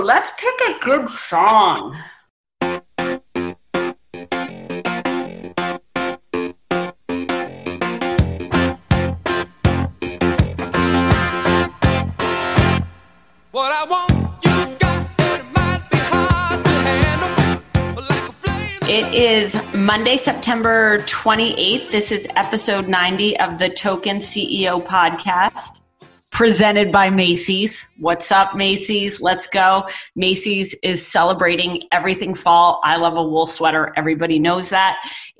let's pick a good song. What I want, you've got, and it might be hard to handle, but like a flame. It is Monday, September 28th. This is episode 90 of the Token CEO podcast, presented by Macy's. What's up, Macy's? Let's go. Macy's is celebrating everything fall. I love a wool sweater. Everybody knows that.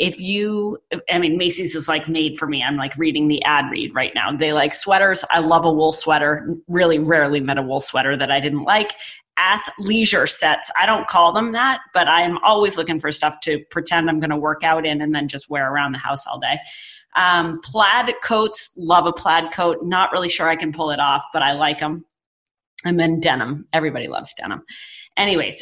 Macy's is like made for me. I'm like reading the ad read right now. They like sweaters. I love a wool sweater. Really rarely met a wool sweater that I didn't like. Athleisure sets. I don't call them that, but I'm always looking for stuff to pretend I'm going to work out in and then just wear around the house all day. Plaid coats, love a plaid coat. Not really sure I can pull it off, but I like them. And then denim. Everybody loves denim. Anyways,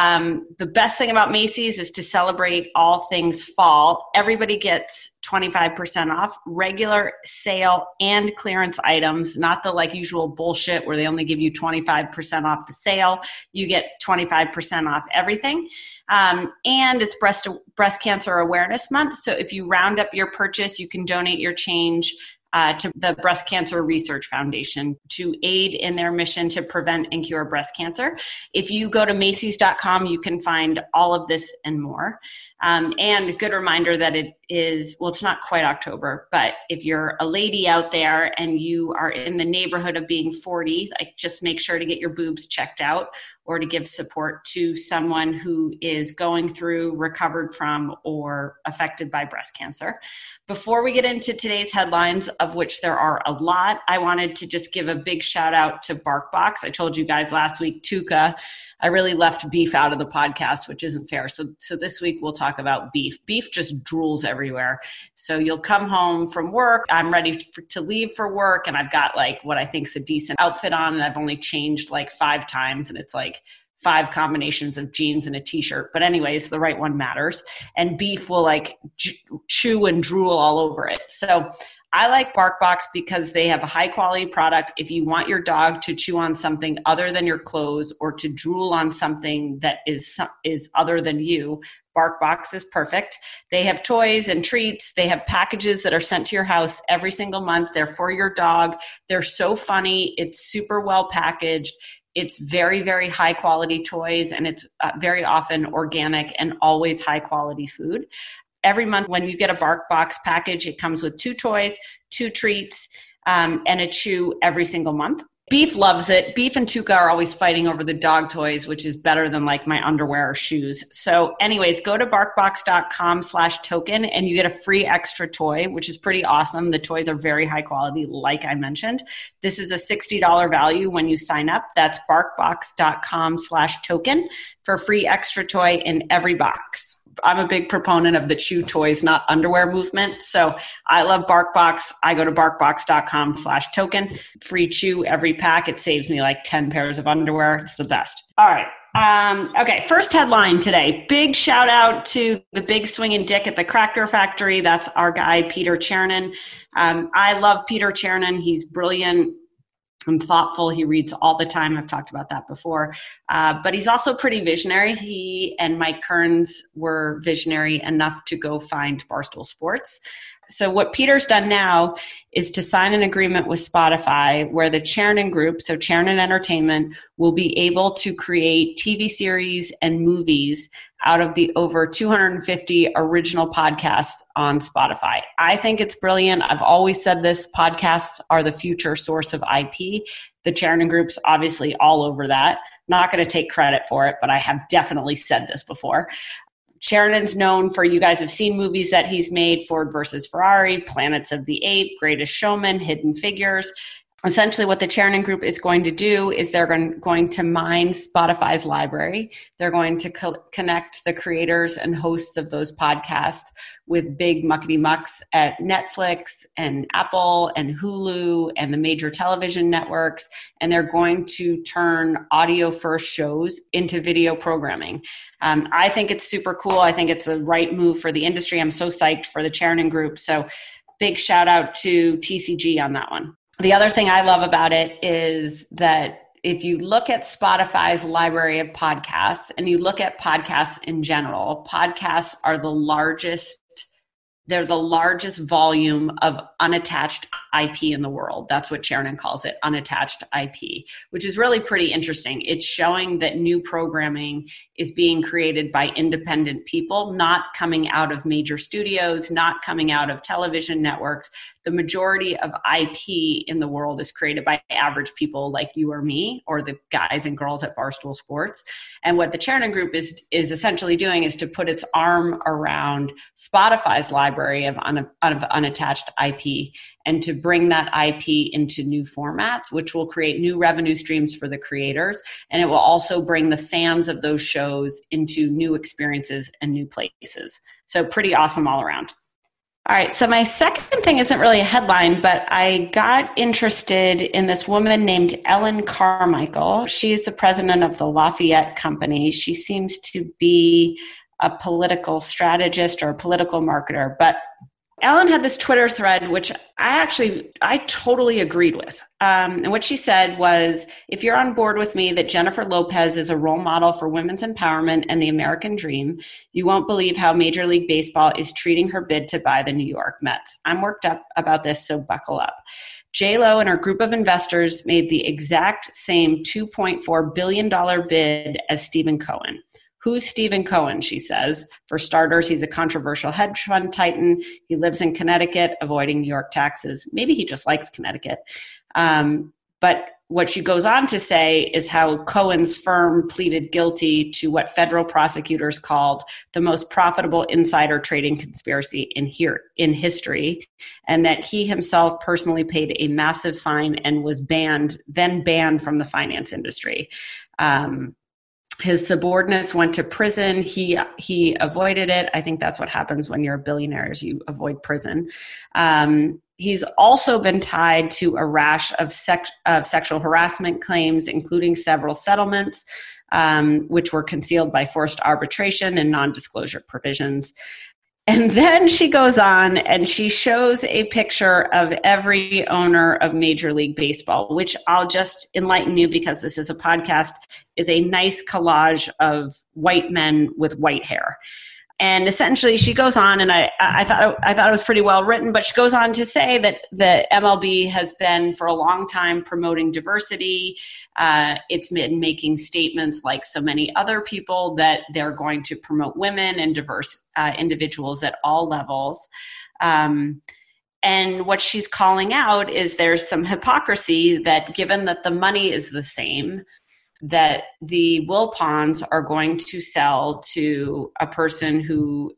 the best thing about Macy's is to celebrate all things fall. Everybody gets 25% off regular sale and clearance items, not the like usual bullshit where they only give you 25% off the sale. You get 25% off everything. And it's breast cancer awareness month. So if you round up your purchase, you can donate your change to the Breast Cancer Research Foundation to aid in their mission to prevent and cure breast cancer. If you go to Macy's.com, you can find all of this and more. And a good reminder that it is, well, it's not quite October, but if you're a lady out there and you are in the neighborhood of being 40, like just make sure to get your boobs checked out or to give support to someone who is going through, recovered from, or affected by breast cancer. Before we get into today's headlines, of which there are a lot, I wanted to just give a big shout out to BarkBox. I told you guys last week, Tuca, I really left beef out of the podcast, which isn't fair. So this week we'll talk about beef. Beef just drools everywhere. So you'll come home from work. I'm ready to leave for work. And I've got like what I think is a decent outfit on. And I've only changed like 5 times. And it's like 5 combinations of jeans and a t-shirt. But anyways, the right one matters. And beef will like chew and drool all over it. So I like BarkBox because they have a high quality product. If you want your dog to chew on something other than your clothes or to drool on something that is other than you, BarkBox is perfect. They have toys and treats. They have packages that are sent to your house every single month. They're for your dog. They're so funny. It's super well packaged. It's very, very high quality toys, and it's very often organic and always high quality food. Every month when you get a BarkBox package, it comes with 2 toys, 2 treats, and a chew every single month. Beef loves it. Beef and Tuca are always fighting over the dog toys, which is better than like my underwear or shoes. So anyways, go to barkbox.com/token and you get a free extra toy, which is pretty awesome. The toys are very high quality, like I mentioned. This is a $60 value when you sign up. That's barkbox.com/token for a free extra toy in every box. I'm a big proponent of the chew toys, not underwear movement. So I love BarkBox. I go to barkbox.com/token. Free chew every pack. It saves me like 10 pairs of underwear. It's the best. All right. Okay. First headline today. Big shout out to the big swinging dick at the Cracker Factory. That's our guy, Peter Chernin. I love Peter Chernin. He's brilliant and thoughtful. He reads all the time. I've talked about that before. But he's also pretty visionary. He and Mike Kearns were visionary enough to go find Barstool Sports. So what Peter's done now is to sign an agreement with Spotify where the Chernin Group, so Chernin Entertainment, will be able to create TV series and movies out of the over 250 original podcasts on Spotify. I think it's brilliant. I've always said this, podcasts are the future source of IP. The Chernin Group's obviously all over that. Not going to take credit for it, but I have definitely said this before. Chernin's known for, you guys have seen movies that he's made, Ford versus Ferrari, Planets of the Apes, Greatest Showman, Hidden Figures. Essentially what the Chernin Group is going to do is they're going to mine Spotify's library. They're going to connect the creators and hosts of those podcasts with big muckety mucks at Netflix and Apple and Hulu and the major television networks. And they're going to turn audio first shows into video programming. I think it's super cool. I think it's the right move for the industry. I'm so psyched for the Chernin Group. So big shout out to TCG on that one. The other thing I love about it is that if you look at Spotify's library of podcasts and you look at podcasts in general, podcasts are they're the largest volume of unattached IP in the world. That's what Chernin calls it, unattached IP, which is really pretty interesting. It's showing that new programming is being created by independent people, not coming out of major studios, not coming out of television networks. The majority of IP in the world is created by average people like you or me, or the guys and girls at Barstool Sports. And what the Chernin Group is essentially doing is to put its arm around Spotify's library of unattached IP and to bring that IP into new formats, which will create new revenue streams for the creators. And it will also bring the fans of those shows into new experiences and new places. So pretty awesome all around. All right, so my second thing isn't really a headline, but I got interested in this woman named Ellen Carmichael. She's the president of the Lafayette Company. She seems to be a political strategist or a political marketer, but Ellen had this Twitter thread, which I totally agreed with. And what she said was, if you're on board with me that Jennifer Lopez is a role model for women's empowerment and the American dream, you won't believe how Major League Baseball is treating her bid to buy the New York Mets. I'm worked up about this, so buckle up. J-Lo and her group of investors made the exact same $2.4 billion bid as Stephen Cohen. Who's Stephen Cohen, she says. For starters, he's a controversial hedge fund titan. He lives in Connecticut, avoiding New York taxes. Maybe he just likes Connecticut. But what she goes on to say is how Cohen's firm pleaded guilty to what federal prosecutors called the most profitable insider trading conspiracy in history, and that he himself personally paid a massive fine and was banned from the finance industry. His subordinates went to prison. He avoided it. I think that's what happens when you're a billionaire, is you avoid prison. He's also been tied to a rash of sexual harassment claims, including several settlements, which were concealed by forced arbitration and non-disclosure provisions. And then she goes on and she shows a picture of every owner of Major League Baseball, which I'll just enlighten you, because this is a podcast, is a nice collage of white men with white hair. And essentially she goes on, and I thought it was pretty well written, but she goes on to say that the MLB has been for a long time promoting diversity. It's been making statements like so many other people that they're going to promote women and diverse individuals at all levels. And what she's calling out is there's some hypocrisy that, given that the money is the same, that the Wilpons are going to sell to a person who,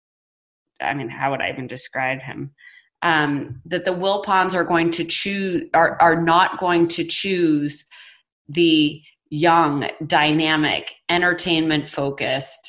I mean, how would I even describe him? That the Wilpons are going to are not going to choose the young, dynamic, entertainment-focused,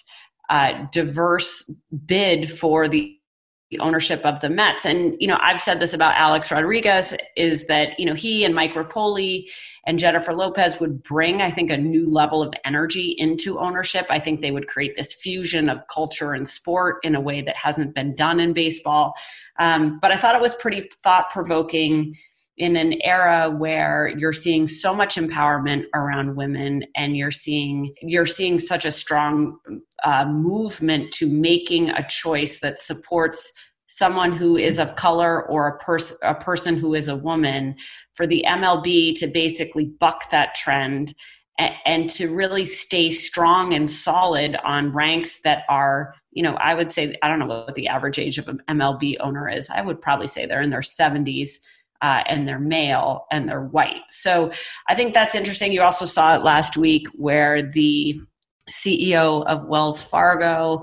diverse bid for the ownership of the Mets. And, I've said this about Alex Rodriguez, is that, he and Mike Rapoli and Jennifer Lopez would bring, I think, a new level of energy into ownership. I think they would create this fusion of culture and sport in a way that hasn't been done in baseball. But I thought it was pretty thought-provoking in an era where you're seeing so much empowerment around women, and you're seeing such a strong movement to making a choice that supports someone who is of color or a person who is a woman, for the MLB to basically buck that trend and to really stay strong and solid on ranks that are, I would say, I don't know what the average age of an MLB owner is. I would probably say they're in their 70s. And they're male and they're white. So I think that's interesting. You also saw it last week where the CEO of Wells Fargo,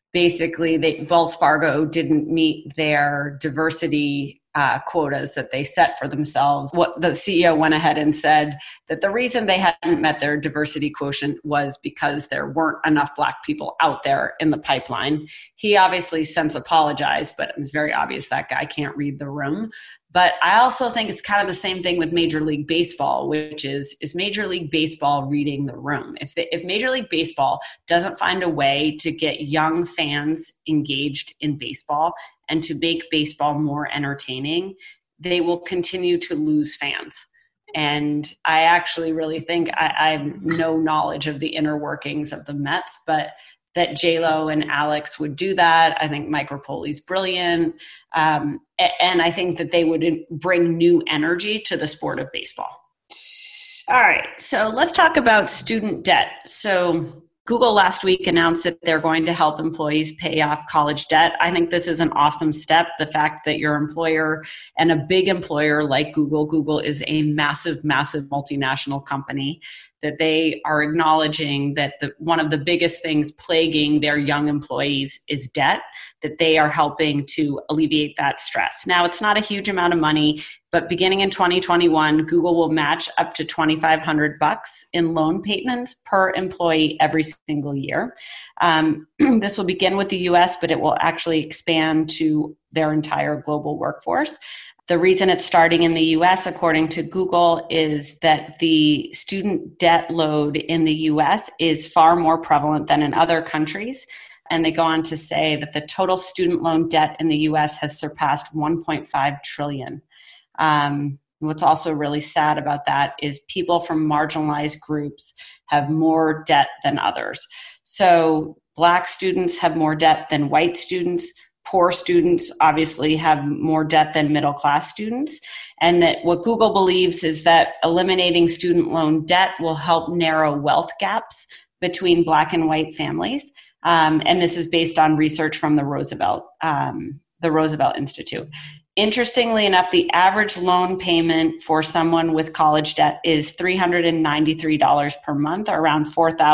Wells Fargo didn't meet their diversity quotas that they set for themselves. What the CEO went ahead and said that the reason they hadn't met their diversity quotient was because there weren't enough Black people out there in the pipeline. He obviously since apologized, but it's very obvious that guy can't read the room. But I also think it's kind of the same thing with Major League Baseball, which is Major League Baseball reading the room? If Major League Baseball doesn't find a way to get young fans engaged in baseball and to make baseball more entertaining, they will continue to lose fans. And I actually really think I have no knowledge of the inner workings of the Mets, but that J-Lo and Alex would do that. I think Mike Rapoli's brilliant. And I think that they would bring new energy to the sport of baseball. All right, so let's talk about student debt. So Google last week announced that they're going to help employees pay off college debt. I think this is an awesome step. The fact that your employer, and a big employer like Google is a massive, massive multinational company, that they are acknowledging that one of the biggest things plaguing their young employees is debt, that they are helping to alleviate that stress. Now, it's not a huge amount of money, but beginning in 2021, Google will match up to $2,500 in loan payments per employee every single year. This will begin with the US, but it will actually expand to their entire global workforce. The reason it's starting in the US, according to Google, is that the student debt load in the US is far more prevalent than in other countries. And they go on to say that the total student loan debt in the US has surpassed $1.5 trillion. What's also really sad about that is people from marginalized groups have more debt than others. So Black students have more debt than white students. Poor students obviously have more debt than middle-class students. And that what Google believes is that eliminating student loan debt will help narrow wealth gaps between Black and white families. And this is based on research from the Roosevelt Institute. Interestingly enough, the average loan payment for someone with college debt is $393 per month, or around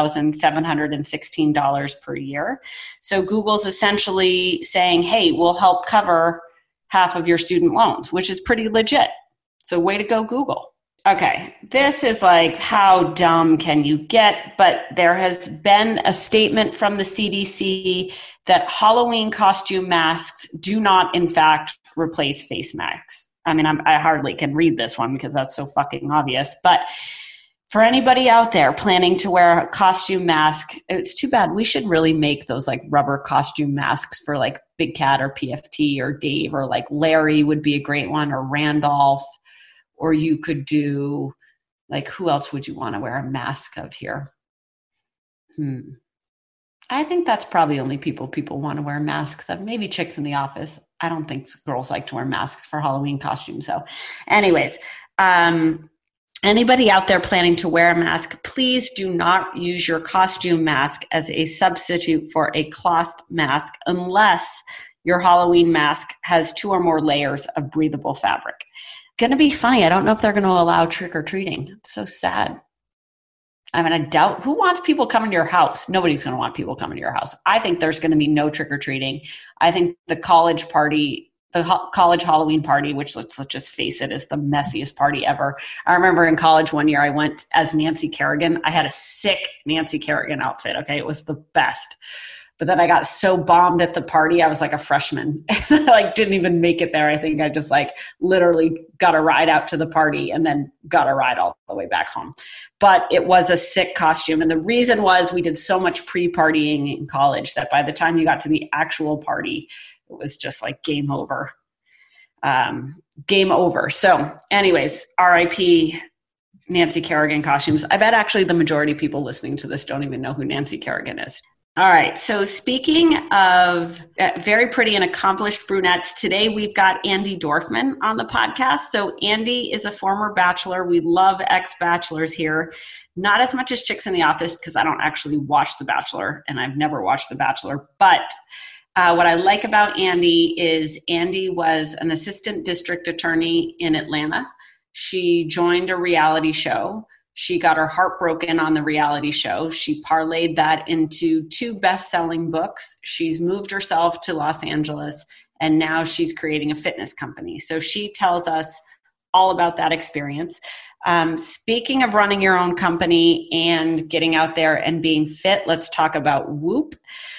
$4,716 per year. So Google's essentially saying, hey, we'll help cover half of your student loans, which is pretty legit. So way to go, Google. Okay, this is like, how dumb can you get? But there has been a statement from the CDC that Halloween costume masks do not, in fact, replace face masks. I mean, I hardly can read this one because that's so fucking obvious. But for anybody out there planning to wear a costume mask, it's too bad. We should really make those like rubber costume masks for like Big Cat or PFT or Dave, or like Larry would be a great one, or Randolph. Or you could do, like, who else would you want to wear a mask of here? I think that's probably only people want to wear masks of. Maybe chicks in the office. I don't think girls like to wear masks for Halloween costumes. So anyways, anybody out there planning to wear a mask, please do not use your costume mask as a substitute for a cloth mask unless your Halloween mask has 2 or more layers of breathable fabric. Going to be funny. I don't know if they're going to allow trick-or-treating. It's so sad. I mean, I doubt. Who wants people coming to your house? Nobody's going to want people coming to your house. I think there's going to be no trick-or-treating. I think the college Halloween party, which let's just face it, is the messiest party ever. I remember in college one year I went as Nancy Kerrigan. I had a sick Nancy Kerrigan outfit. Okay. It was the best. But then I got so bombed at the party, I was like a freshman. I like didn't even make it there. I think I just like literally got a ride out to the party and then got a ride all the way back home. But it was a sick costume. And the reason was we did so much pre-partying in college that by the time you got to the actual party, it was just like game over. Game over. So anyways, RIP Nancy Kerrigan costumes. I bet actually the majority of people listening to this don't even know who Nancy Kerrigan is. All right. So speaking of very pretty and accomplished brunettes, today we've got Andi Dorfman on the podcast. So Andi is a former bachelor. We love ex-bachelors here. Not as much as Chicks in the Office because I don't actually watch The Bachelor and I've never watched The Bachelor. But what I like about Andi is Andi was an assistant district attorney in Atlanta. She joined a reality show. She got her heart broken on the reality show. She parlayed that into 2 best-selling books. She's moved herself to Los Angeles, and now she's creating a fitness company. So she tells us all about that experience. Speaking of running your own company and getting out there and being fit, let's talk about Whoop.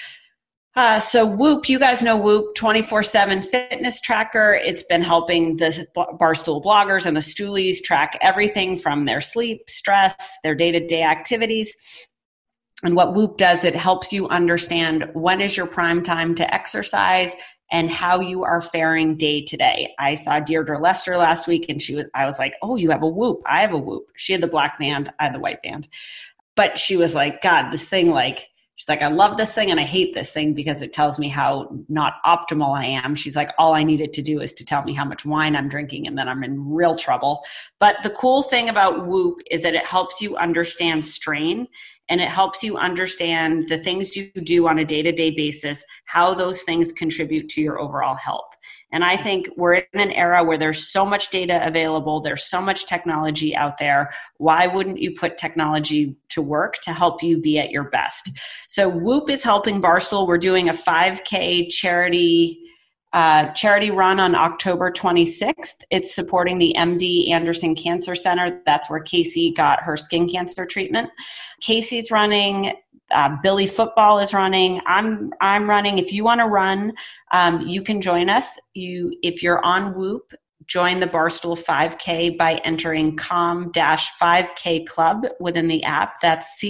So Whoop, you guys know Whoop, 24/7 fitness tracker. It's been helping the Barstool bloggers and the Stoolies track everything from their sleep, stress, their day-to-day activities. And what Whoop does, it helps you understand when is your prime time to exercise and how you are faring day to day. I saw Deirdre Lester last week, and I was like, oh, you have a Whoop. I have a Whoop. She had the black band. I had the white band. But she was like, God, this thing, like, she's like, I love this thing and I hate this thing because it tells me how not optimal I am. She's like, all I needed to do is to tell me how much wine I'm drinking, and then I'm in real trouble. But the cool thing about Whoop is that it helps you understand strain, and it helps you understand the things you do on a day-to-day basis, how those things contribute to your overall health. And I think we're in an era where there's so much data available. There's so much technology out there. Why wouldn't you put technology to work to help you be at your best? So Whoop is helping Barstool. We're doing a 5K charity run on October 26th. It's supporting the MD Anderson Cancer Center. That's where Casey got her skin cancer treatment. Casey's running. Billy Football is running. I'm running. If you want to run, you can join us. If you're on Whoop, join the Barstool 5K by entering COM-5K Club within the app. That's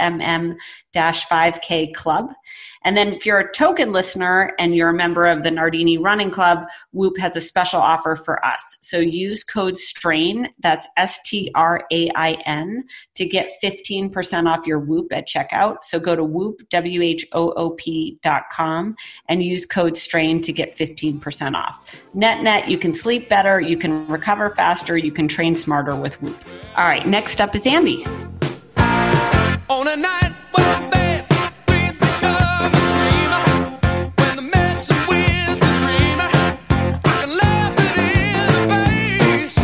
COMM-5K Club. And then if you're a token listener and you're a member of the Nardini Running Club, Whoop has a special offer for us. So use code STRAIN, that's STRAIN, to get 15% off your Whoop at checkout. So go to Whoop, WHOOP.com, and use code STRAIN to get 15% off. Net, you can sleep better, you can recover faster, you can train smarter with Whoop. All right, next up is Andy. On a night when bad dreams become a screamer, when the messing with the dreamer, I can laugh it in the face,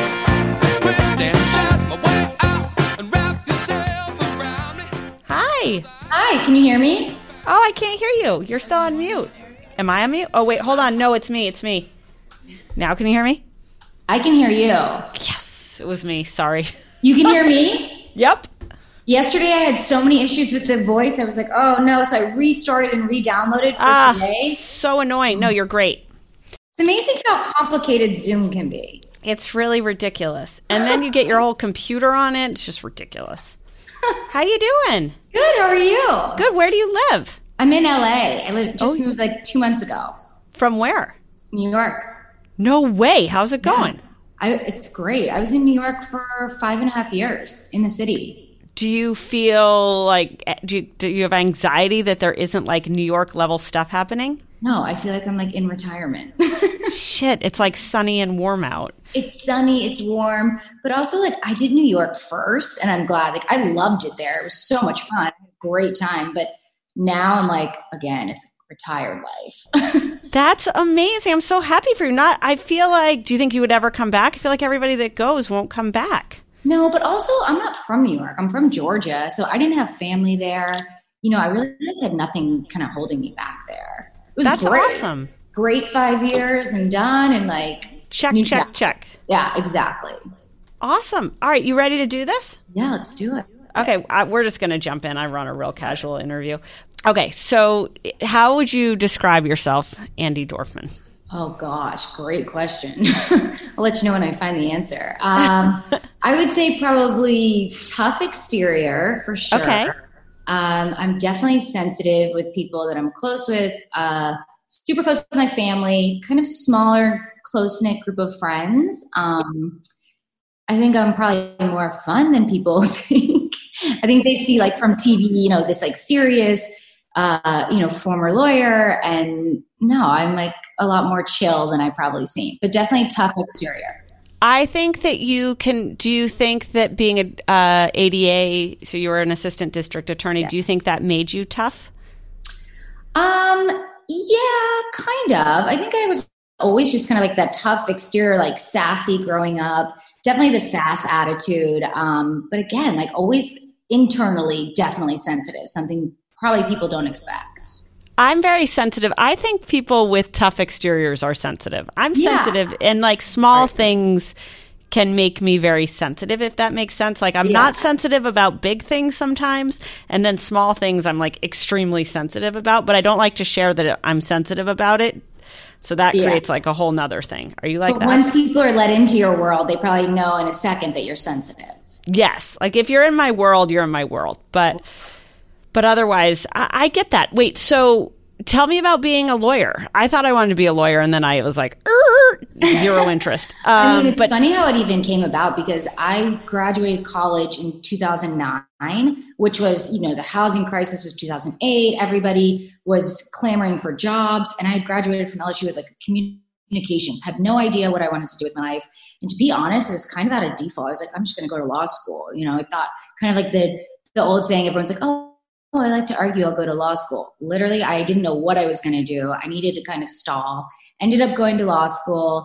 twist and shout my way out and wrap yourself around me. Hi. Hi, can you hear me? Oh, I can't hear you. You're still on mute. Am I on mute? Oh, wait, hold on. No, it's me. Now can you hear me? I can hear you. Yes, it was me. Sorry. You can hear me? Yep. Yesterday I had so many issues with the voice. I was like, oh no. So I restarted and re-downloaded for today. So annoying. No, you're great. It's amazing how complicated Zoom can be. It's really ridiculous. And then you get your whole computer on it. It's just ridiculous. How you doing? Good. How are you? Good. Where do you live? I'm in LA. I just moved like 2 months ago. From where? New York. No way. How's it going? Yeah. It's great. I was in New York for 5.5 years in the city. Do you feel like, do you have anxiety that there isn't like New York level stuff happening? No, I feel like I'm like in retirement. Shit, it's like sunny and warm out. It's sunny, it's warm, but also like I did New York first and I'm glad. Like I loved it there. It was so much fun. I had a great time. But now I'm like, again, it's a retired life. That's amazing. I'm so happy for you. I feel like, do you think you would ever come back? I feel like everybody that goes won't come back. No, but also I'm not from New York. I'm from Georgia. So I didn't have family there. You know, I really had nothing kind of holding me back there. It was That's great. Awesome. Great 5 years and done and like. Check. Yeah, exactly. Awesome. All right. You ready to do this? Yeah, let's do it. Okay. We're just going to jump in. I run a real casual interview. Okay. So how would you describe yourself, Andi Dorfman? Oh, gosh. Great question. I'll let you know when I find the answer. I would say probably tough exterior for sure. Okay. I'm definitely sensitive with people that I'm close with, super close to my family, kind of smaller, close-knit group of friends. I think I'm probably more fun than people think. I think they see like from TV, you know, this like serious, former lawyer. And no, I'm like a lot more chill than I probably seem, but definitely tough exterior. I think that do you think that being a ADA, so you were an assistant district attorney, do you think that made you tough? Yeah, kind of. I think I was always just kind of like that tough exterior, like sassy growing up, definitely the sass attitude. But again, like always internally, definitely sensitive, something probably people don't expect. I'm very sensitive. I think people with tough exteriors are sensitive. I'm sensitive, and like small things can make me very sensitive, if that makes sense. Like I'm not sensitive about big things sometimes, and then small things I'm like extremely sensitive about, but I don't like to share that I'm sensitive about it. So that creates like a whole nother thing. Are you like that? Once people are let into your world, they probably know in a second that you're sensitive. Yes. Like if you're in my world, you're in my world. But otherwise, I get that. Wait, so tell me about being a lawyer. I thought I wanted to be a lawyer, and then I was like, zero interest. I mean, it's funny how it even came about, because I graduated college in 2009, which was, the housing crisis was 2008. Everybody was clamoring for jobs. And I had graduated from LSU with like communications, had no idea what I wanted to do with my life. And to be honest, it was kind of out of default. I was like, I'm just going to go to law school. I thought kind of like the old saying, everyone's like, oh, I like to argue, I'll go to law school. Literally, I didn't know what I was going to do. I needed to kind of stall. Ended up going to law school,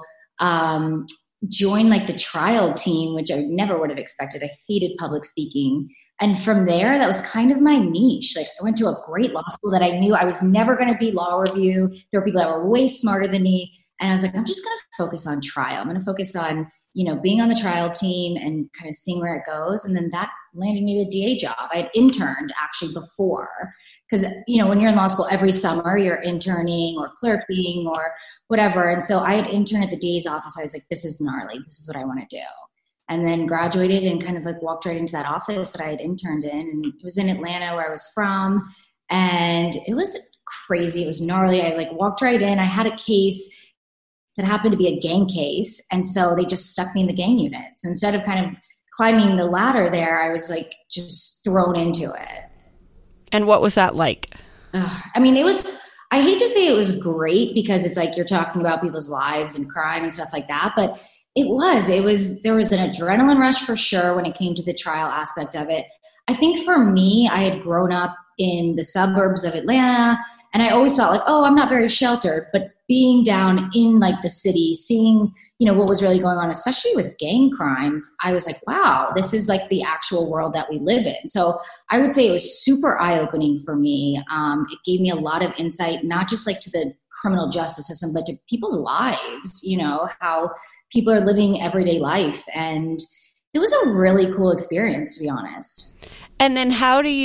joined like the trial team, which I never would have expected. I hated public speaking. And from there, that was kind of my niche. Like, I went to a great law school that I knew I was never going to be law review. There were people that were way smarter than me. And I was like, I'm just going to focus on trial. I'm going to focus on, being on the trial team and kind of seeing where it goes. And then that landed me the DA job. I had interned actually before, because, when you're in law school every summer, you're interning or clerking or whatever. And so I had interned at the DA's office. I was like, this is gnarly. This is what I want to do. And then graduated and kind of like walked right into that office that I had interned in. And it was in Atlanta, where I was from. And it was crazy. It was gnarly. I like walked right in. I had a case that happened to be a gang case. And so they just stuck me in the gang unit. So instead of kind of climbing the ladder there, I was like just thrown into it. And what was that like? I mean, I hate to say it was great, because it's like you're talking about people's lives and crime and stuff like that. But there was an adrenaline rush for sure when it came to the trial aspect of it. I think for me, I had grown up in the suburbs of Atlanta, and I always thought like, oh, I'm not very sheltered. But being down in like the city, seeing, what was really going on, especially with gang crimes, I was like, wow, this is like the actual world that we live in. So I would say it was super eye-opening for me. It gave me a lot of insight, not just like to the criminal justice system, but to people's lives, how people are living everyday life. And it was a really cool experience, to be honest. And then how did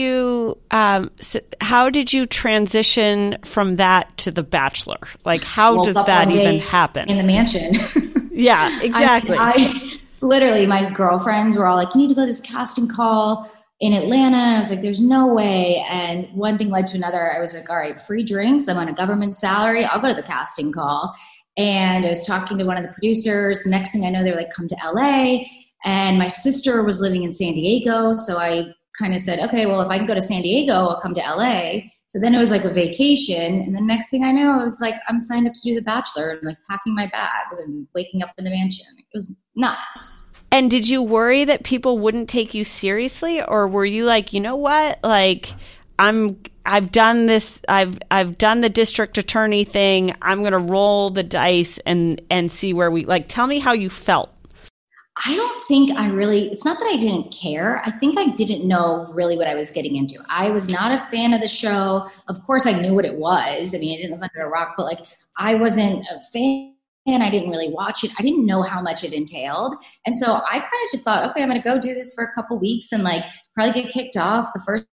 you transition from that to The Bachelor? Like, how does that even happen? In the mansion. Yeah, exactly. I literally, my girlfriends were all like, you need to go to this casting call in Atlanta. I was like, there's no way. And one thing led to another. I was like, all right, free drinks. I'm on a government salary. I'll go to the casting call. And I was talking to one of the producers. Next thing I know, they were like, come to LA. And my sister was living in San Diego. So I kind of said, okay, well, if I can go to San Diego, I'll come to LA. So then it was like a vacation. And the next thing I know, it was like, I'm signed up to do The Bachelor and like packing my bags and waking up in the mansion. It was nuts. And did you worry that people wouldn't take you seriously? Or were you like, you know what? Like, I've done this. I've done the district attorney thing. I'm going to roll the dice and see where tell me how you felt. I don't think it's not that I didn't care. I think I didn't know really what I was getting into. I was not a fan of the show. Of course, I knew what it was. I mean, I didn't live under a rock, but like, I wasn't a fan. I didn't really watch it. I didn't know how much it entailed. And so I kind of just thought, okay, I'm going to go do this for a couple weeks and like probably get kicked off the first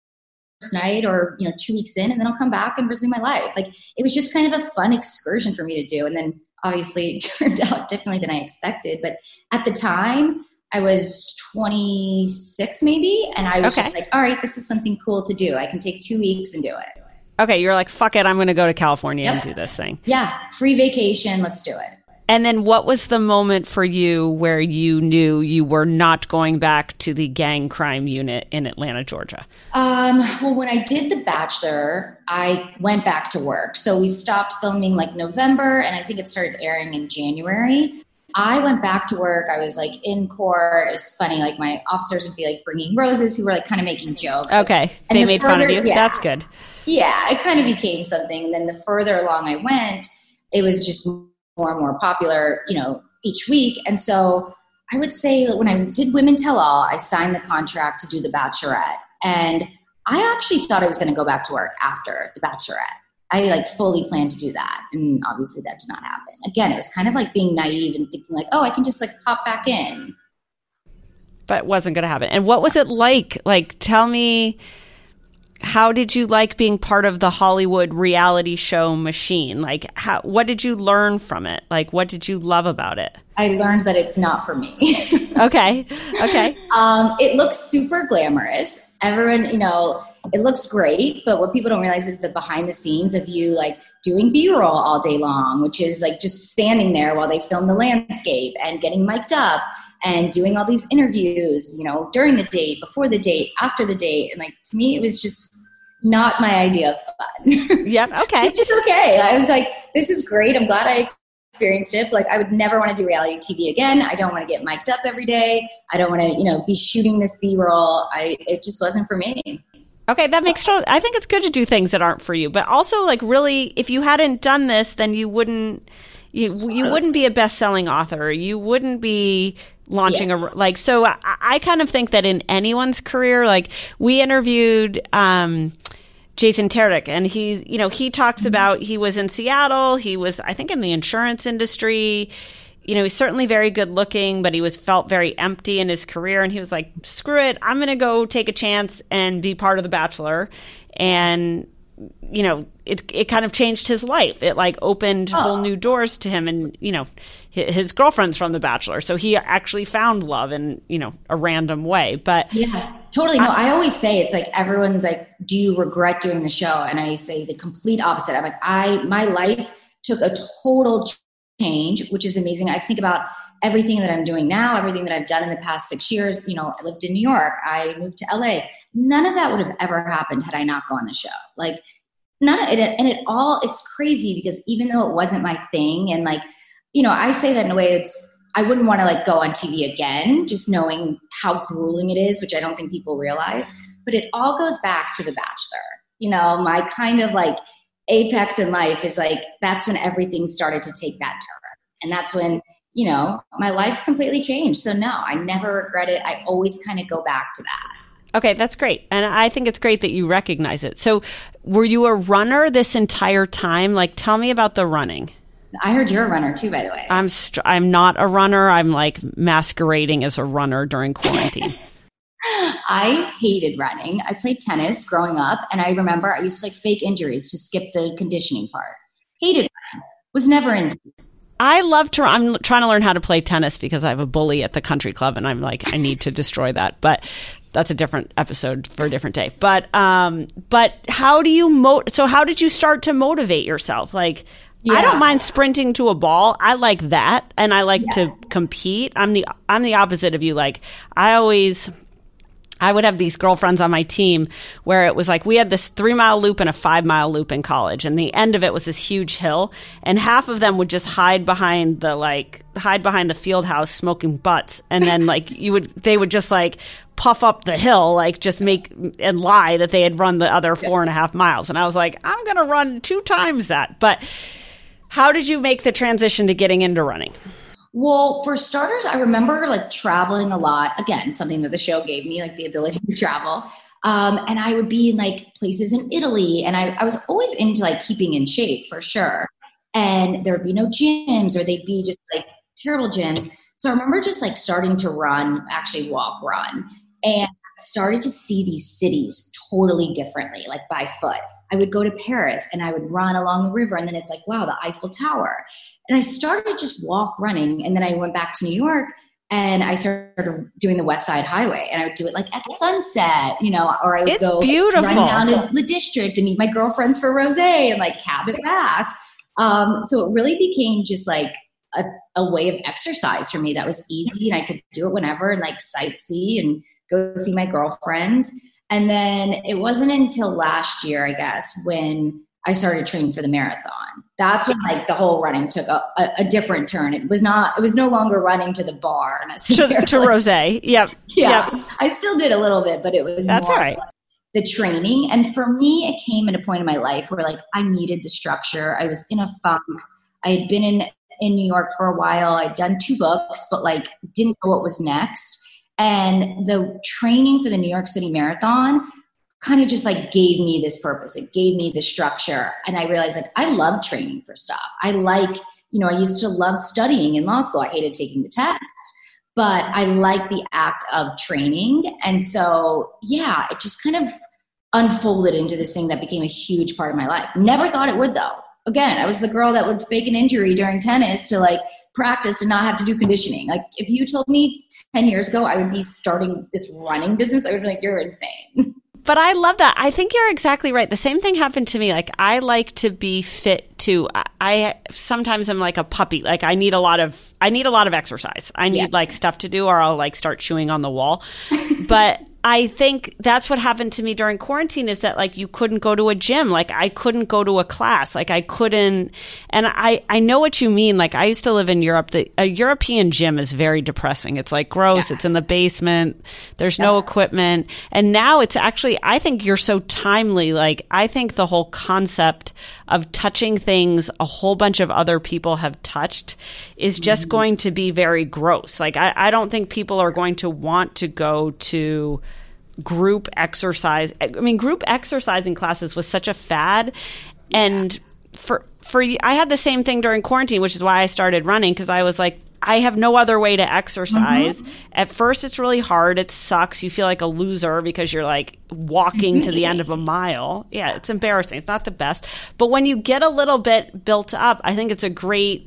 night or, 2 weeks in, and then I'll come back and resume my life. Like, it was just kind of a fun excursion for me to do. And then obviously it turned out differently than I expected. But at the time, I was 26 maybe, and I was just like, all right, this is something cool to do. I can take 2 weeks and do it. Okay, you're like, fuck it, I'm going to go to California and do this thing. Yeah, free vacation, let's do it. And then what was the moment for you where you knew you were not going back to the gang crime unit in Atlanta, Georgia? Well, when I did The Bachelor, I went back to work. So we stopped filming like November, and I think it started airing in January. I went back to work. I was like in court. It was funny. Like, my officers would be like bringing roses. People were like kind of making jokes. Okay. Like, they made fun of you? Yeah, that's good. Yeah, it kind of became something. And then the further along I went, it was just more and more popular, each week. And so I would say that when I did Women Tell All, I signed the contract to do The Bachelorette. And I actually thought I was going to go back to work after The Bachelorette. I like fully planned to do that. And obviously that did not happen. Again, it was kind of like being naive and thinking like, oh, I can just like pop back in. But it wasn't going to happen. And what was it like? Like, tell me, how did you like being part of the Hollywood reality show machine? Like, what did you learn from it? Like, what did you love about it? I learned that it's not for me. Okay. It looks super glamorous. Everyone, it looks great, but what people don't realize is the behind the scenes of you like doing B-roll all day long, which is like just standing there while they film the landscape and getting mic'd up and doing all these interviews, you know, during the date, before the date, after the date. And like, to me, it was just not my idea of fun. Yep. Okay. Which is okay. I was like, this is great. I'm glad I experienced it. But like, I would never want to do reality TV again. I don't want to get mic'd up every day. I don't want to, you know, be shooting this B-roll. It just wasn't for me. Okay, that makes total. I think it's good to do things that aren't for you, but also like really, if you hadn't done this, then you wouldn't be a best-selling author. You wouldn't be launching so I kind of think that in anyone's career, like we interviewed Jason Terdick, and he talks about, he was in Seattle. He was, I think, in the insurance industry. You know, he's certainly very good looking, but he felt very empty in his career. And he was like, screw it, I'm going to go take a chance and be part of The Bachelor. And, you know, it kind of changed his life. It like opened whole new doors to him. And, you know, his girlfriend's from The Bachelor. So he actually found love in, you know, a random way. But yeah, totally. No, I always say, it's like, everyone's like, do you regret doing the show? And I say the complete opposite. I'm like, my life took a total change, which is amazing. I think about everything that I'm doing now, everything that I've done in the past 6 years. You know, I lived in New York. I moved to LA. None of that would have ever happened had I not gone on the show. Like none of it. And it's crazy because even though it wasn't my thing, and like, you know, I say that in a way, I wouldn't want to like go on TV again, just knowing how grueling it is, which I don't think people realize, but it all goes back to The Bachelor. You know, my kind of like apex in life is like, that's when everything started to take that turn. And that's when, you know, my life completely changed. So no, I never regret it. I always kind of go back to that. Okay, that's great. And I think it's great that you recognize it. So were you a runner this entire time? Like, tell me about the running. I heard you're a runner too, by the way. I'm not a runner. I'm like masquerading as a runner during quarantine. I hated running. I played tennis growing up, and I remember I used to like fake injuries to skip the conditioning part. Hated running. Was never into it. I'm trying to learn how to play tennis because I have a bully at the country club, and I'm like, I need to destroy that. But that's a different episode for a different day. But how do you so how did you start to motivate yourself? Like, I don't mind sprinting to a ball. I like that, and I like to compete. I'm the opposite of you. Like, I would have these girlfriends on my team where it was like we had this 3-mile loop and a 5-mile loop in college, and the end of it was this huge hill, and half of them would just hide behind the field house smoking butts, and then like they would just like puff up the hill, like just make and lie that they had run the other 4.5 miles, and I was like, I'm gonna run 2 times that. But how did you make the transition to getting into running? Well, for starters, I remember like traveling a lot. Again, something that the show gave me, like the ability to travel. And I would be in like places in Italy, and I was always into like keeping in shape for sure. And there would be no gyms, or they'd be just like terrible gyms. So I remember just like starting to run, actually run, and started to see these cities totally differently, like by foot. I would go to Paris and I would run along the river, and then it's like, wow, the Eiffel Tower. And I started just running. And then I went back to New York, and I started doing the West Side Highway, and I would do it like at sunset, you know, or I would go beautiful. Run down to the district and meet my girlfriends for rosé and like cab it back. So it really became just like a way of exercise for me that was easy, and I could do it whenever and like sightsee and go see my girlfriends. And then it wasn't until last year, I guess, when I started training for the marathon. That's when like the whole running took a different turn. It was no longer running to the bar necessarily. To rosé. Yep. Yeah. Yep. I still did a little bit, but it was that's more all right. Like the training. And for me, it came at a point in my life where like I needed the structure. I was in a funk. I had been in New York for a while. I'd done 2 books, but like didn't know what was next. And the training for the New York City Marathon kind of just like gave me this purpose. It gave me the structure. And I realized like, I love training for stuff. I like, you know, I used to love studying in law school. I hated taking the tests, but I like the act of training. And so, yeah, it just kind of unfolded into this thing that became a huge part of my life. Never thought it would though. Again, I was the girl that would fake an injury during tennis to like practice and not have to do conditioning. Like if you told me 10 years ago I would be starting this running business, I would be like, you're insane. But I love that. I think you're exactly right. The same thing happened to me. Like, I like to be fit too. I sometimes I'm like a puppy. Like, I need a lot of exercise. I need like stuff to do, or I'll like start chewing on the wall. But I think that's what happened to me during quarantine, is that like you couldn't go to a gym. Like, I couldn't go to a class. Like, I couldn't. And I know what you mean. Like, I used to live in Europe. A European gym is very depressing. It's like gross. Yeah. It's in the basement. There's no equipment. And now it's actually, I think you're so timely. Like, I think the whole concept of touching things a whole bunch of other people have touched is just going to be very gross. Like, I don't think people are going to want to go to group exercise. I mean, group exercising classes was such a fad. Yeah. And for I had the same thing during quarantine, which is why I started running, because I was like, I have no other way to exercise. At first, it's really hard. It sucks. You feel like a loser because you're like walking to the end of a mile. Yeah, it's embarrassing. It's not the best. But when you get a little bit built up, I think it's a great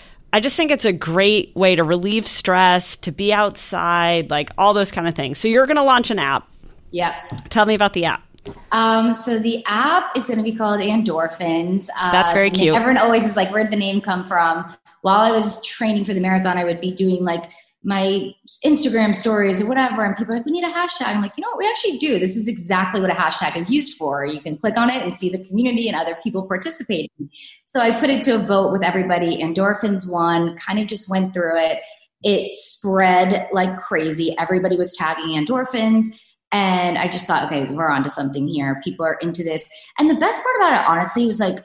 way to relieve stress, to be outside, like all those kind of things. So you're going to launch an app. Yep. Tell me about the app. So the app is going to be called Endorphins. That's very cute. Everyone always is like, where'd the name come from? While I was training for the marathon, I would be doing like my Instagram stories or whatever. And people are like, we need a hashtag. I'm like, you know what? We actually do. This is exactly what a hashtag is used for. You can click on it and see the community and other people participating. So I put it to a vote with everybody. Endorphins won, kind of just went through it. It spread like crazy. Everybody was tagging endorphins. And I just thought, okay, we're onto something here. People are into this. And the best part about it, honestly, was like,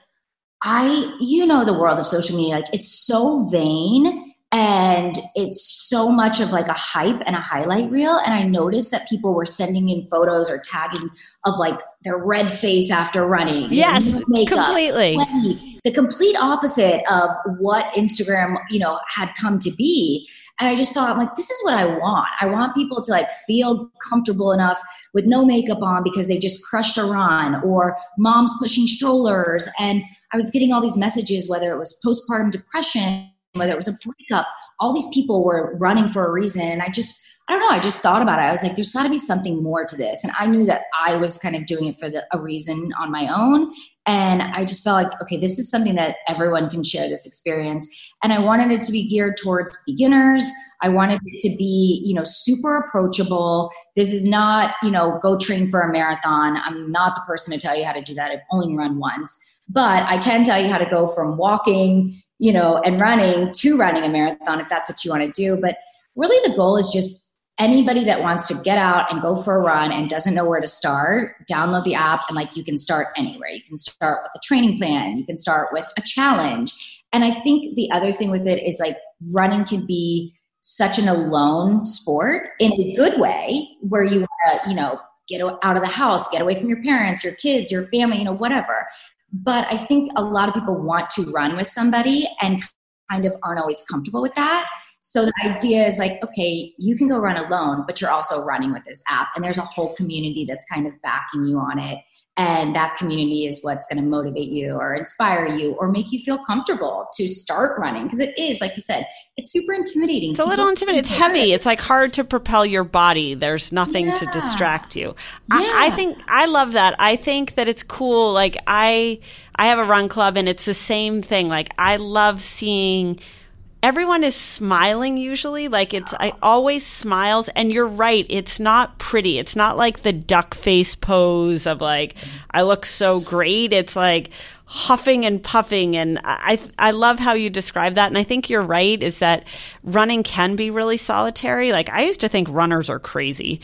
the world of social media, like it's so vain and it's so much of like a hype and a highlight reel. And I noticed that people were sending in photos or tagging of like their red face after running. Yes, makeup, completely. Sweaty, the complete opposite of what Instagram, had come to be. And I just thought, I'm like, this is what I want. I want people to like feel comfortable enough with no makeup on because they just crushed a run, or moms pushing strollers. And I was getting all these messages, whether it was postpartum depression, whether it was a breakup, all these people were running for a reason. And I just thought about it. I was like, there's got to be something more to this. And I knew that I was kind of doing it for a reason on my own. And I just felt like, okay, this is something that everyone can share this experience. And I wanted it to be geared towards beginners. I wanted it to be, super approachable. This is not, go train for a marathon. I'm not the person to tell you how to do that. I've only run once. But I can tell you how to go from walking, and running to running a marathon if that's what you want to do. But really the goal is just anybody that wants to get out and go for a run and doesn't know where to start, download the app, and like you can start anywhere. You can start with a training plan. You can start with a challenge. And I think the other thing with it is like running can be such an alone sport in a good way where you want to, get out of the house, get away from your parents, your kids, your family, whatever. But I think a lot of people want to run with somebody and kind of aren't always comfortable with that. So the idea is like, okay, you can go run alone, but you're also running with this app. And there's a whole community that's kind of backing you on it. And that community is what's going to motivate you or inspire you or make you feel comfortable to start running. Because it is, like you said, it's super intimidating. It's a little intimidating. It's heavy. It's like hard to propel your body. There's nothing to distract you. I think I love that. I think that it's cool. Like I have a run club and it's the same thing. Like I love seeing everyone is smiling usually. Like I always smiles. And you're right. It's not pretty. It's not like the duck face pose of like, I look so great. It's like huffing and puffing. And I love how you describe that. And I think you're right is that running can be really solitary. Like I used to think runners are crazy.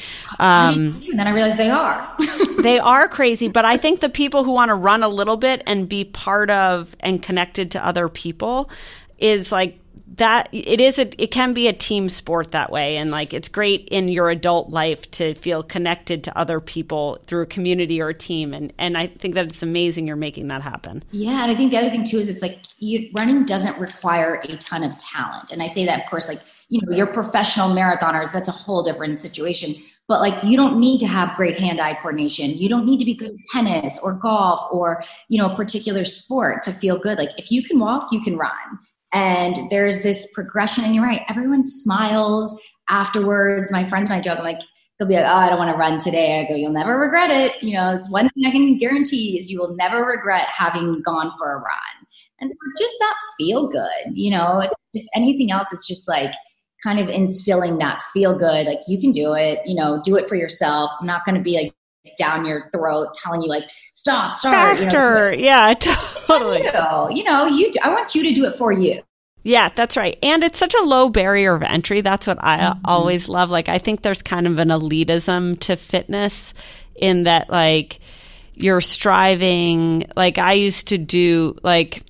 And then I realized they are. They are crazy. But I think the people who want to run a little bit and be part of and connected to other people is like, that it can be a team sport that way. And like, it's great in your adult life to feel connected to other people through a community or a team. And I think that it's amazing you're making that happen. Yeah. And I think the other thing too, is it's like running doesn't require a ton of talent. And I say that of course, like, you're professional marathoners, that's a whole different situation. But like, you don't need to have great hand-eye coordination. You don't need to be good at tennis or golf or, a particular sport to feel good. Like if you can walk, you can run. And there's this progression, and you're right, everyone smiles afterwards. My friends and I joke, I'm like, they'll be like, oh, I don't want to run today. I go, you'll never regret it. It's one thing I can guarantee is you will never regret having gone for a run. And just that feel good, if anything else, it's just like kind of instilling that feel good. Like you can do it, do it for yourself. I'm not going to be like down your throat telling you like, stop, faster. Yeah, totally. I want you to do it for you. Yeah, that's right. And it's such a low barrier of entry. That's what I always love. Like, I think there's kind of an elitism to fitness in that, like, you're striving. Like, I used to do, like,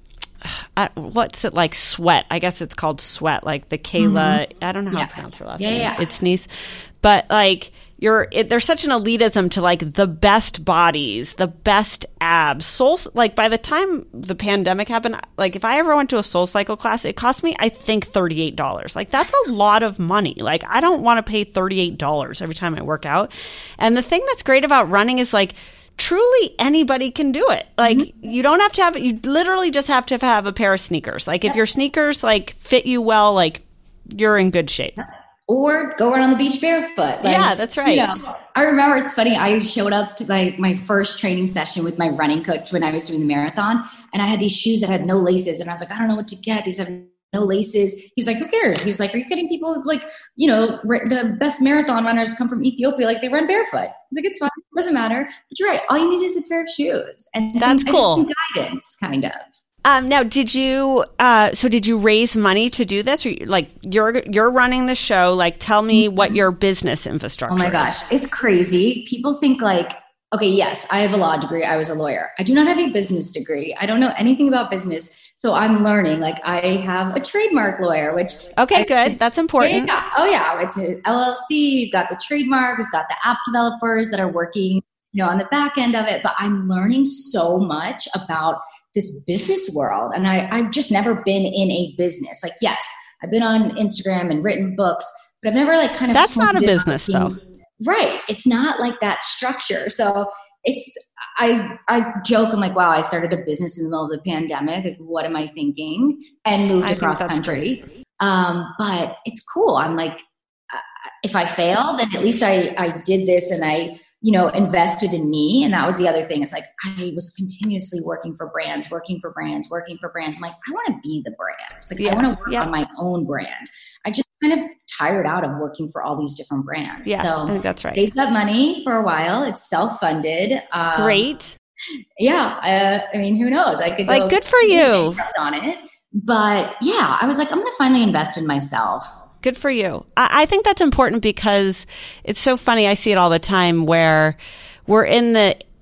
what's it like? Sweat. I guess it's called Sweat. Like the Kayla. I don't know how to pronounce her last name. Yeah. It's niece. But like there's such an elitism to like the best bodies, the best abs. Like by the time the pandemic happened, like if I ever went to a SoulCycle class, it cost me, I think, $38. Like that's a lot of money. Like I don't want to pay $38 every time I work out. And the thing that's great about running is like, truly anybody can do it. Like you don't have to have, you literally just have to have a pair of sneakers. Like if your sneakers like fit you well, like you're in good shape. Or go run on the beach barefoot. Like, yeah, that's right. I remember, it's funny, I showed up to my first training session with my running coach when I was doing the marathon, and I had these shoes that had no laces, and I was like, I don't know what to get. These have no laces. He was like, who cares? He was like, are you kidding? People like, the best marathon runners come from Ethiopia. Like they run barefoot. I was like, it's fine. Doesn't matter. But you're right. All you need is a pair of shoes. And that's cool. Guidance, kind of. Now, did you raise money to do this? Or like you're running the show, like tell me what your business infrastructure is. Oh my gosh. It's crazy. People think like, okay, yes, I have a law degree. I was a lawyer. I do not have a business degree. I don't know anything about business. So I'm learning. Like I have a trademark lawyer, which good. That's important. Yeah. Oh yeah. It's an LLC. You've got the trademark. We've got the app developers that are working, on the back end of it. But I'm learning so much about this business world. And I've just never been in a business. Like, yes, I've been on Instagram and written books, but I've never like kind of. That's not a business though. Right. It's not like that structure. So I joke, I'm like, wow, I started a business in the middle of the pandemic. Like, what am I thinking? And moved across country. But it's cool. I'm like, if I fail, then at least I did this and I, invested in me. And that was the other thing. It's like, I was continuously working for brands. I'm like, I want to be the brand. Like I want to work on my own brand. I just kind of tired out of working for all these different brands. Yeah, so I think that's right. Saved up money for a while. It's self-funded. Great. Yeah. I mean, who knows? I could go good for you on it. But yeah, I was like, I'm going to finally invest in myself. Good for you. I think that's important because it's so funny. I see it all the time where we're in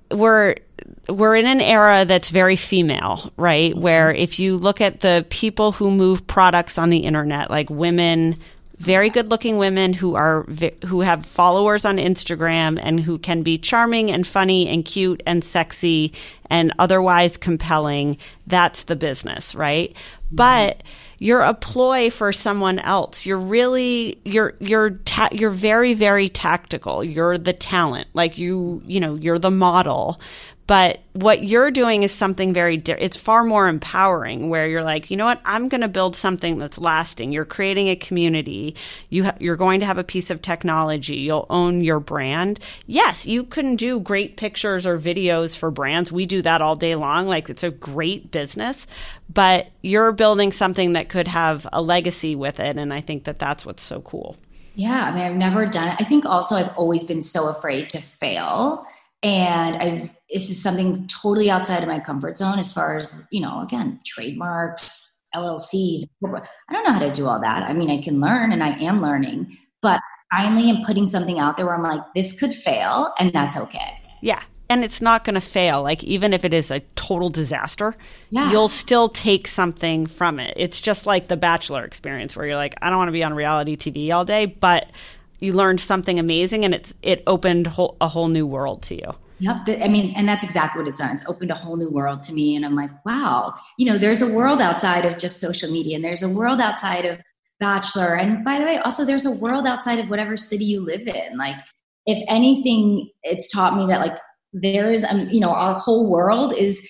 an era that's very female, right? Where if you look at the people who move products on the internet, like women, very good looking women who have followers on Instagram and who can be charming and funny and cute and sexy and otherwise compelling, that's the business, right? But you're a ploy for someone else. You're really, you're very, very tactical. You're the talent, like you're the model. But what you're doing is something it's far more empowering where you're like, you know what, I'm going to build something that's lasting. You're creating a community. You're going to have a piece of technology. You'll own your brand. Yes, you can do great pictures or videos for brands. We do that all day long. Like it's a great business, but you're building something that could have a legacy with it. And I think that that's what's so cool. Yeah. I mean, I've never done it. I think also I've always been so afraid to fail. And this is something totally outside of my comfort zone as far as, again, trademarks, LLCs. I don't know how to do all that. I mean, I can learn and I am learning, but finally I'm putting something out there where I'm like, this could fail and that's okay. Yeah. And it's not going to fail. Like even if it is a total disaster, you'll still take something from it. It's just like the Bachelor experience where you're like, I don't want to be on reality TV all day, but you learned something amazing and it opened a whole new world to you. Yep. And that's exactly what it's done. It's opened a whole new world to me. And I'm like, wow, there's a world outside of just social media and there's a world outside of Bachelor. And by the way, also there's a world outside of whatever city you live in. Like if anything, it's taught me that like there is, our whole world is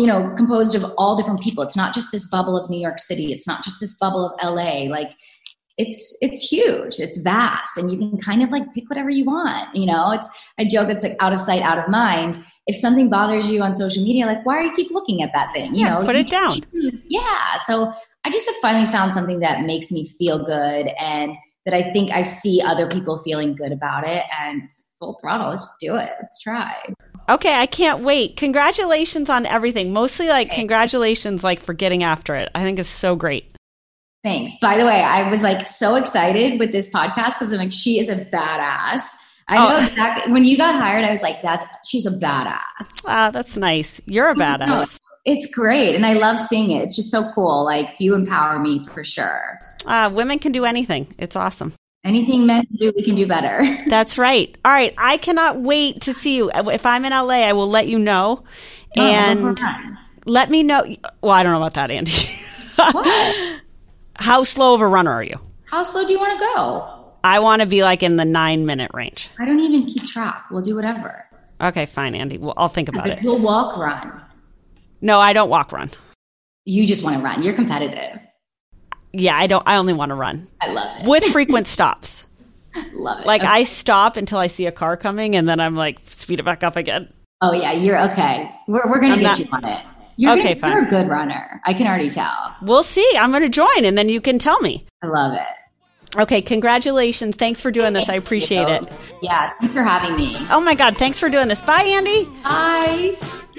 composed of all different people. It's not just this bubble of New York City. It's not just this bubble of LA. Like it's huge, it's vast, and you can kind of like pick whatever you want. I joke, it's like out of sight, out of mind. If something bothers you on social media, like, why are you keep looking at that thing? Put it down. Yeah. So I just have finally found something that makes me feel good, and that I think I see other people feeling good about it, and full throttle. Let's just do it. Let's try. Okay. I can't wait. Congratulations on everything. Mostly like congratulations, like for getting after it. I think it's so great. Thanks. By the way, I was like so excited with this podcast because I'm like, she is a badass. I know exactly. When you got hired, I was like, she's a badass. Wow, that's nice. You're a badass. No, it's great. And I love seeing it. It's just so cool. Like, you empower me for sure. Women can do anything. It's awesome. Anything men do, we can do better. That's right. All right. I cannot wait to see you. If I'm in LA, I will let you know. And let me know. Well, I don't know about that, Andy. What? How slow of a runner are you? How slow do you want to go? I want to be like in the 9-minute range. I don't even keep track. We'll do whatever. Okay, fine, Andy. Well, I'll think about it. You'll walk, run. No, I don't walk, run. You just want to run. You're competitive. Yeah, I don't. I only want to run. I love it. With frequent stops. Love it. Like, okay. I stop until I see a car coming, and then I'm like, speed it back up again. Oh, yeah. You're okay. We're going to get you on it. You're a good runner. I can already tell. We'll see. I'm going to join, and then you can tell me. I love it. Okay, congratulations. Thanks for doing this. I appreciate it. Yeah, thanks for having me. Oh, my God. Thanks for doing this. Bye, Andy. Bye.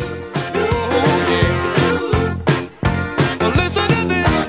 Well, listen to this.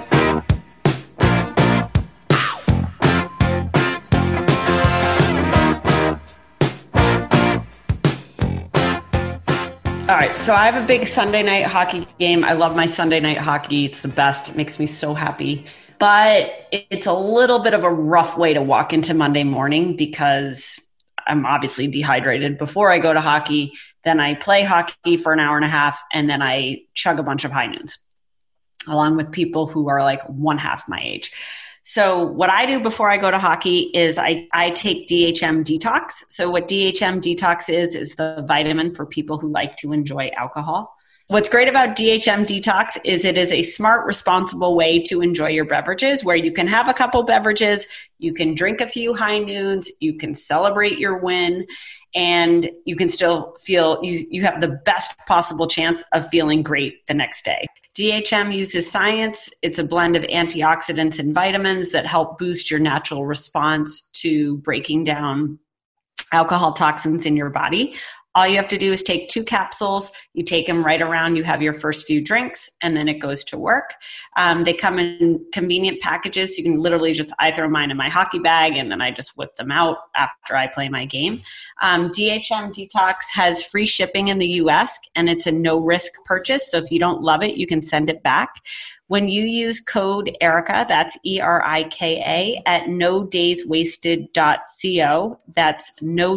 All right, so I have a big Sunday night hockey game. I love my Sunday night hockey. It's the best. It makes me so happy. But it's a little bit of a rough way to walk into Monday morning because I'm obviously dehydrated before I go to hockey. Then I play hockey for an hour and a half, and then I chug a bunch of high noons, along with people who are like one half my age. So what I do before I go to hockey is I take DHM Detox. So what DHM Detox is the vitamin for people who like to enjoy alcohol. What's great about DHM Detox is it is a smart, responsible way to enjoy your beverages, where you can have a couple beverages, you can drink a few high noons, you can celebrate your win, and you can still feel you have the best possible chance of feeling great the next day. DHM uses science. It's a blend of antioxidants and vitamins that help boost your natural response to breaking down alcohol toxins in your body. All you have to do is take 2 capsules. You take them right around. You have your first few drinks, and then it goes to work. They come in convenient packages. You can literally I throw mine in my hockey bag, and then I just whip them out after I play my game. DHM Detox has free shipping in the U.S., and it's a no-risk purchase. So if you don't love it, you can send it back. When you use code ERIKA, that's ERIKA, at nodayswasted.co, that's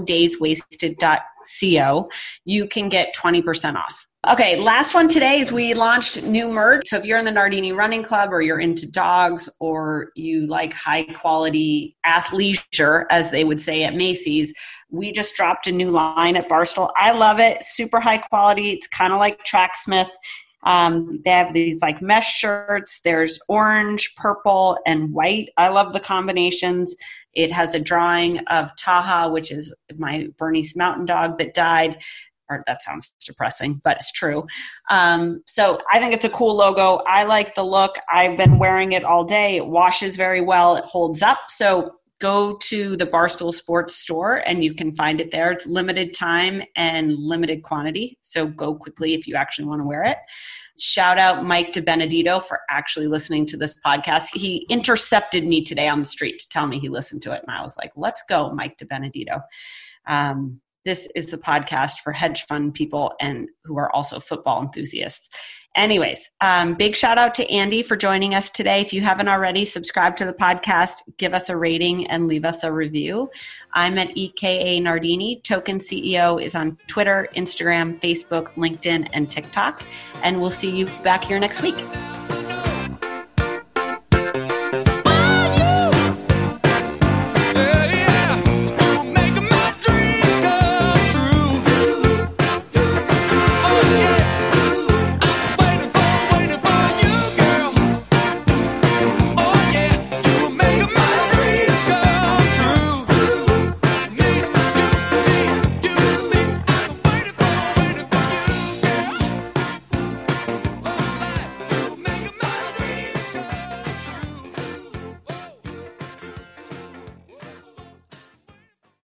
nodayswasted.co, you can get 20% off. Okay, last one today is we launched new merch. So if you're in the Nardini Running Club, or you're into dogs, or you like high quality athleisure, as they would say at Macy's, we just dropped a new line at Barstool. I love it. Super high quality. It's kind of like Tracksmith. They have these like mesh shirts. There's orange, purple, and white. I love the combinations. It has a drawing of Taha, which is my Bernese mountain dog that died. Or that sounds depressing, but it's true. So I think it's a cool logo. I like the look. I've been wearing it all day. It washes very well. It holds up. So go to the Barstool Sports store and you can find it there. It's limited time and limited quantity. So go quickly if you actually want to wear it. Shout out Mike DeBenedito for actually listening to this podcast. He intercepted me today on the street to tell me he listened to it. And I was like, let's go, Mike DeBenedito. This is the podcast for hedge fund people and who are also football enthusiasts. Anyways, big shout out to Andy for joining us today. If you haven't already, subscribe to the podcast, give us a rating, and leave us a review. I'm at EKA Nardini. Token CEO is on Twitter, Instagram, Facebook, LinkedIn, and TikTok. And we'll see you back here next week.